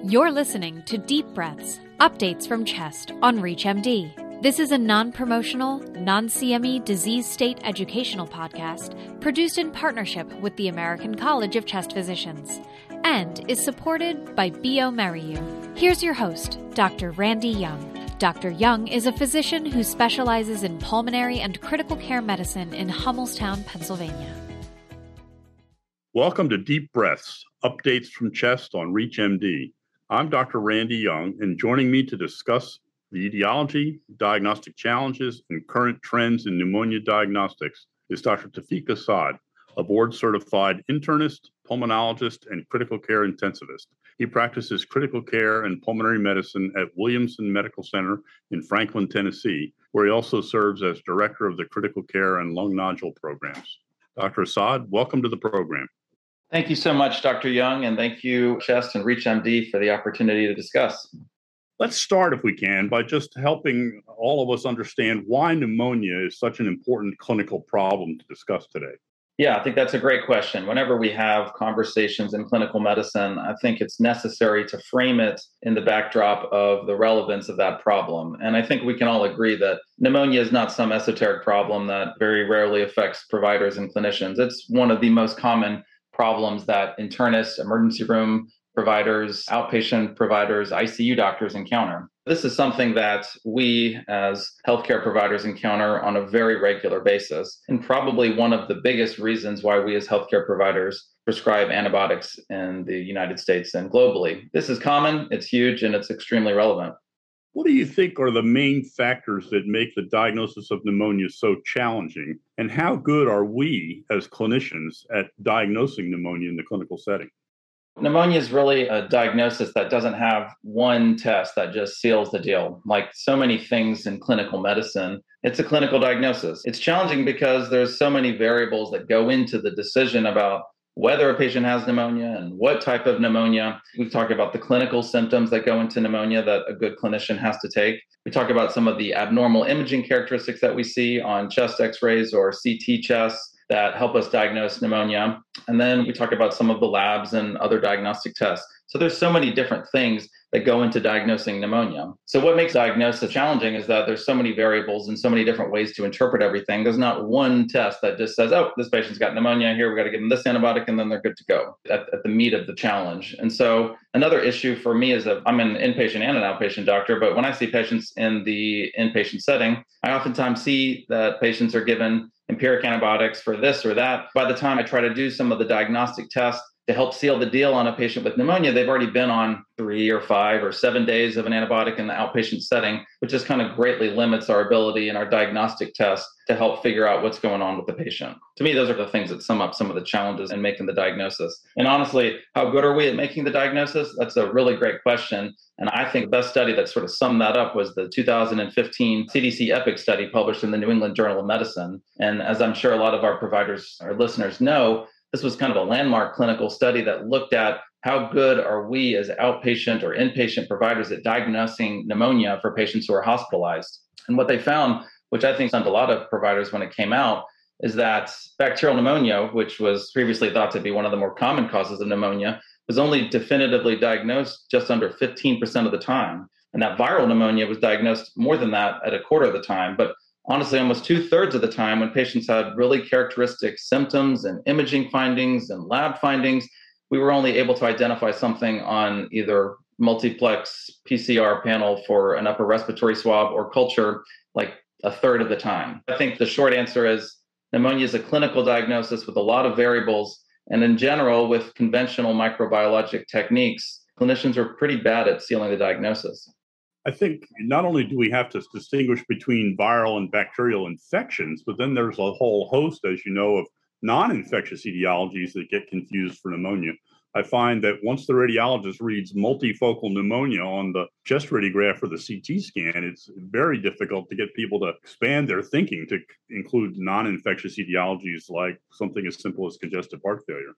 You're listening to Deep Breaths, updates from CHEST on ReachMD. This is a non-promotional, non-CME disease state educational podcast produced in partnership with the American College of Chest Physicians and is supported by bioMérieux. Here's your host, Dr. Randy Young. Dr. Young is a physician who specializes in pulmonary and critical care medicine in Hummelstown, Pennsylvania. Welcome to Deep Breaths, updates from CHEST on ReachMD. I'm Dr. Randy Young, and joining me to discuss the etiology, diagnostic challenges, and current trends in pneumonia diagnostics is Dr. Tawfiq Asad, a board-certified internist, pulmonologist, and critical care intensivist. He practices critical care and pulmonary medicine at Williamson Medical Center in Franklin, Tennessee, where he also serves as director of the critical care and lung nodule programs. Dr. Asad, welcome to the program. Thank you so much, Dr. Young, and thank you, CHEST and ReachMD, for the opportunity to discuss. Let's start, if we can, by just helping all of us understand why pneumonia is such an important clinical problem to discuss today. Yeah, I think that's a great question. Whenever we have conversations in clinical medicine, I think it's necessary to frame it in the backdrop of the relevance of that problem. And I think we can all agree that pneumonia is not some esoteric problem that very rarely affects providers and clinicians. It's one of the most common problems that internists, emergency room providers, outpatient providers, ICU doctors encounter. This is something that we as healthcare providers encounter on a very regular basis, and probably one of the biggest reasons why we as healthcare providers prescribe antibiotics in the United States and globally. This is common, it's huge, and it's extremely relevant. What do you think are the main factors that make the diagnosis of pneumonia so challenging? And how good are we as clinicians at diagnosing pneumonia in the clinical setting? Pneumonia is really a diagnosis that doesn't have one test that just seals the deal. Like so many things in clinical medicine, it's a clinical diagnosis. It's challenging because there's so many variables that go into the decision about whether a patient has pneumonia and what type of pneumonia. We've talked about the clinical symptoms that go into pneumonia that a good clinician has to take. We talk about some of the abnormal imaging characteristics that we see on chest x-rays or CT chest that help us diagnose pneumonia. And then we talk about some of the labs and other diagnostic tests. So there's so many different things that go into diagnosing pneumonia. So what makes diagnosis challenging is that there's so many variables and so many different ways to interpret everything. There's not one test that just says, oh, this patient's got pneumonia, here we got to give them this antibiotic, and then they're good to go at the meat of the challenge. And so another issue for me is that I'm an inpatient and an outpatient doctor, but when I see patients in the inpatient setting, I oftentimes see that patients are given empiric antibiotics for this or that. By the time I try to do some of the diagnostic tests to help seal the deal on a patient with pneumonia, they've already been on 3 or 5 or 7 days of an antibiotic in the outpatient setting, which just kind of greatly limits our ability in our diagnostic tests to help figure out what's going on with the patient. To me, those are the things that sum up some of the challenges in making the diagnosis. And honestly, how good are we at making the diagnosis? That's a really great question. And I think the best study that sort of summed that up was the 2015 CDC EPIC study published in the New England Journal of Medicine. And as I'm sure a lot of our providers or listeners know, this was kind of a landmark clinical study that looked at how good are we as outpatient or inpatient providers at diagnosing pneumonia for patients who are hospitalized. And what they found, which I think stunned a lot of providers when it came out, is that bacterial pneumonia, which was previously thought to be one of the more common causes of pneumonia, was only definitively diagnosed just under 15% of the time. And that viral pneumonia was diagnosed more than that at a quarter of the time. But honestly, almost 2/3 of the time when patients had really characteristic symptoms and imaging findings and lab findings, we were only able to identify something on either multiplex PCR panel for an upper respiratory swab or culture like a third of the time. I think the short answer is pneumonia is a clinical diagnosis with a lot of variables. And in general, with conventional microbiologic techniques, clinicians are pretty bad at sealing the diagnosis. I think not only do we have to distinguish between viral and bacterial infections, but then there's a whole host, as you know, of non-infectious etiologies that get confused for pneumonia. I find that once the radiologist reads multifocal pneumonia on the chest radiograph or the CT scan, it's very difficult to get people to expand their thinking to include non-infectious etiologies like something as simple as congestive heart failure.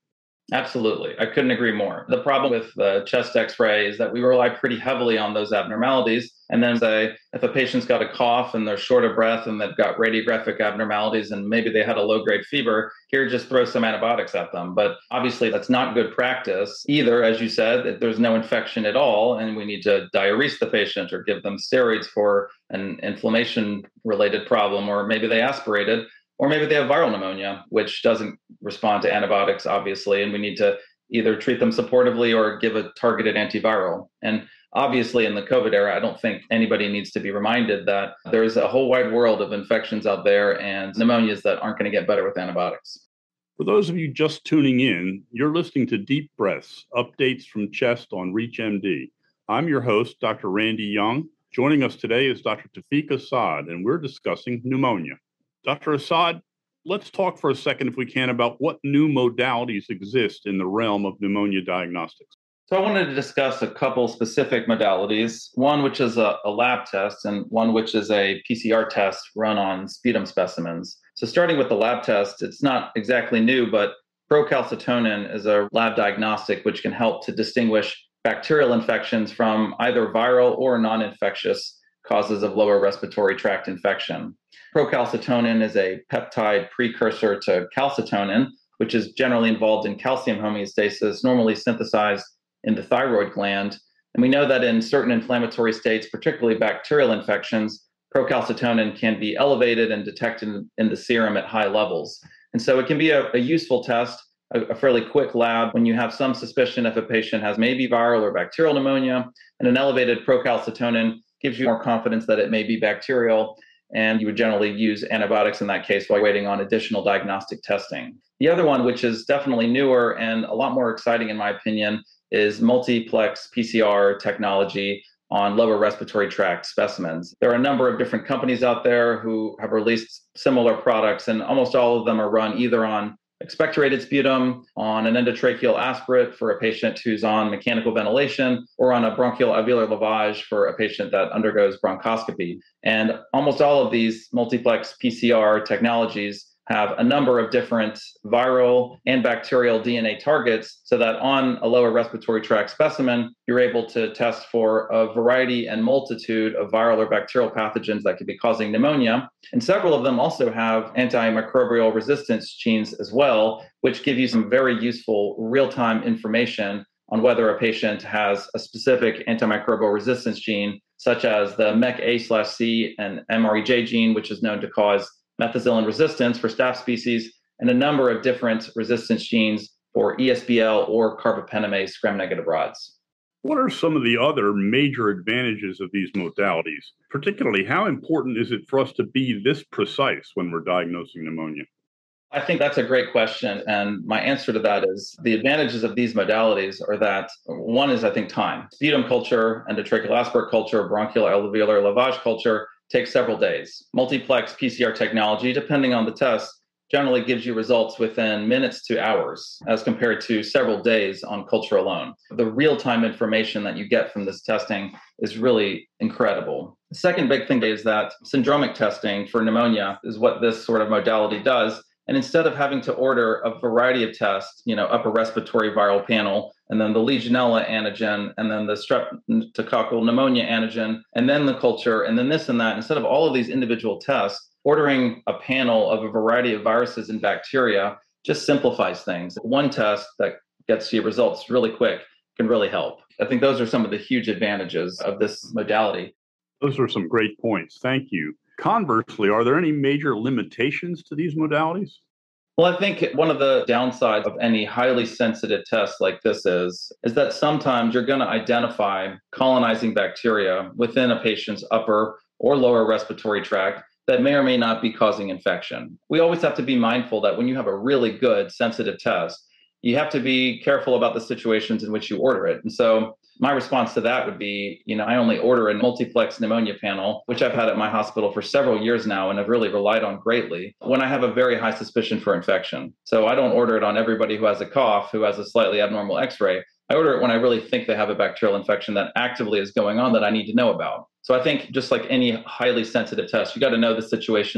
Absolutely. I couldn't agree more. The problem with the chest x-ray is that we rely pretty heavily on those abnormalities. And then say, if a patient's got a cough and they're short of breath and they've got radiographic abnormalities and maybe they had a low-grade fever, here, just throw some antibiotics at them. But obviously, that's not good practice. Either, as you said, that there's no infection at all and we need to diurese the patient or give them steroids for an inflammation-related problem, or maybe they aspirated, or maybe they have viral pneumonia, which doesn't respond to antibiotics, obviously, and we need to either treat them supportively or give a targeted antiviral. And obviously, in the COVID era, I don't think anybody needs to be reminded that there's a whole wide world of infections out there and pneumonias that aren't going to get better with antibiotics. For those of you just tuning in, you're listening to Deep Breaths, updates from CHEST on ReachMD. I'm your host, Dr. Randy Young. Joining us today is Dr. Tawfiq Assad, and we're discussing pneumonia. Dr. Assad, let's talk for a second, if we can, about what new modalities exist in the realm of pneumonia diagnostics. So I wanted to discuss a couple specific modalities, one which is a lab test and one which is a PCR test run on sputum specimens. So starting with the lab test, it's not exactly new, but procalcitonin is a lab diagnostic which can help to distinguish bacterial infections from either viral or non-infectious causes of lower respiratory tract infection. Procalcitonin is a peptide precursor to calcitonin, which is generally involved in calcium homeostasis, normally synthesized in the thyroid gland. And we know that in certain inflammatory states, particularly bacterial infections, procalcitonin can be elevated and detected in the serum at high levels. And so it can be a useful test, a fairly quick lab when you have some suspicion if a patient has maybe viral or bacterial pneumonia, and an elevated procalcitonin gives you more confidence that it may be bacterial, and you would generally use antibiotics in that case while waiting on additional diagnostic testing. The other one, which is definitely newer and a lot more exciting in my opinion, is multiplex PCR technology on lower respiratory tract specimens. There are a number of different companies out there who have released similar products, and almost all of them are run either on expectorated sputum, on an endotracheal aspirate for a patient who's on mechanical ventilation, or on a bronchial alveolar lavage for a patient that undergoes bronchoscopy. And almost all of these multiplex PCR technologies have a number of different viral and bacterial DNA targets so that on a lower respiratory tract specimen, you're able to test for a variety and multitude of viral or bacterial pathogens that could be causing pneumonia. And several of them also have antimicrobial resistance genes as well, which give you some very useful real-time information on whether a patient has a specific antimicrobial resistance gene, such as the MEK-A/C and MREJ gene, which is known to cause methicillin resistance for staph species, and a number of different resistance genes for ESBL or carbapenemase gram-negative rods. What are some of the other major advantages of these modalities? Particularly, how important is it for us to be this precise when we're diagnosing pneumonia? I think that's a great question. And my answer to that is the advantages of these modalities are that one is, I think, time. Sputum culture, endotracheal aspirate culture, bronchial alveolar lavage culture takes several days. Multiplex PCR technology, depending on the test, generally gives you results within minutes to hours as compared to several days on culture alone. The real-time information that you get from this testing is really incredible. The second big thing is that syndromic testing for pneumonia is what this sort of modality does. And instead of having to order a variety of tests, upper respiratory viral panel, and then the Legionella antigen, and then the streptococcal pneumonia antigen, and then the culture, and then this and that, instead of all of these individual tests, ordering a panel of a variety of viruses and bacteria just simplifies things. One test that gets you results really quick can really help. I think those are some of the huge advantages of this modality. Those are some great points. Thank you. Conversely, are there any major limitations to these modalities? Well, I think one of the downsides of any highly sensitive test like this is that sometimes you're going to identify colonizing bacteria within a patient's upper or lower respiratory tract that may or may not be causing infection. We always have to be mindful that when you have a really good sensitive test, you have to be careful about the situations in which you order it. And so my response to that would be, I only order a multiplex pneumonia panel, which I've had at my hospital for several years now and have really relied on greatly when I have a very high suspicion for infection. So I don't order it on everybody who has a cough, who has a slightly abnormal x-ray. I order it when I really think they have a bacterial infection that actively is going on that I need to know about. So I think just like any highly sensitive test, you got to know the situations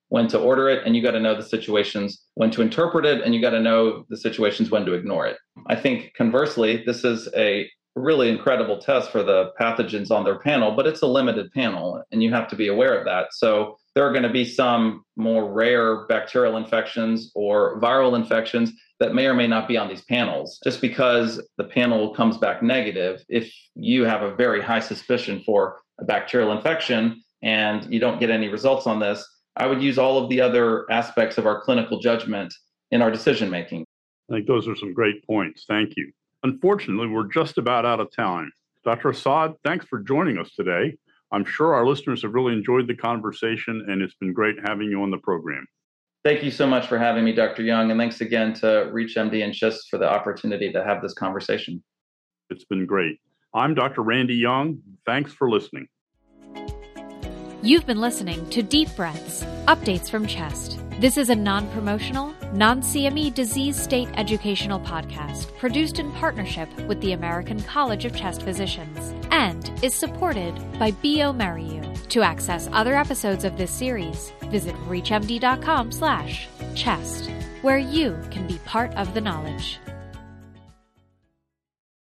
when to order it, and you got to know the situations when to interpret it, and you got to know the situations when to ignore it. I think conversely, this is a really incredible test for the pathogens on their panel, but it's a limited panel, and you have to be aware of that. So there are going to be some more rare bacterial infections or viral infections that may or may not be on these panels. Just because the panel comes back negative, if you have a very high suspicion for a bacterial infection and you don't get any results on this, I would use all of the other aspects of our clinical judgment in our decision making. I think those are some great points. Thank you. Unfortunately, we're just about out of time. Dr. Assad, thanks for joining us today. I'm sure our listeners have really enjoyed the conversation, and it's been great having you on the program. Thank you so much for having me, Dr. Young, and thanks again to ReachMD and CHIST for the opportunity to have this conversation. It's been great. I'm Dr. Randy Young. Thanks for listening. You've been listening to Deep Breaths, Updates from CHEST. This is a non-promotional, non-CME disease state educational podcast produced in partnership with the American College of Chest Physicians and is supported by bioMérieux. To access other episodes of this series, visit reachmd.com/chest, where you can be part of the knowledge.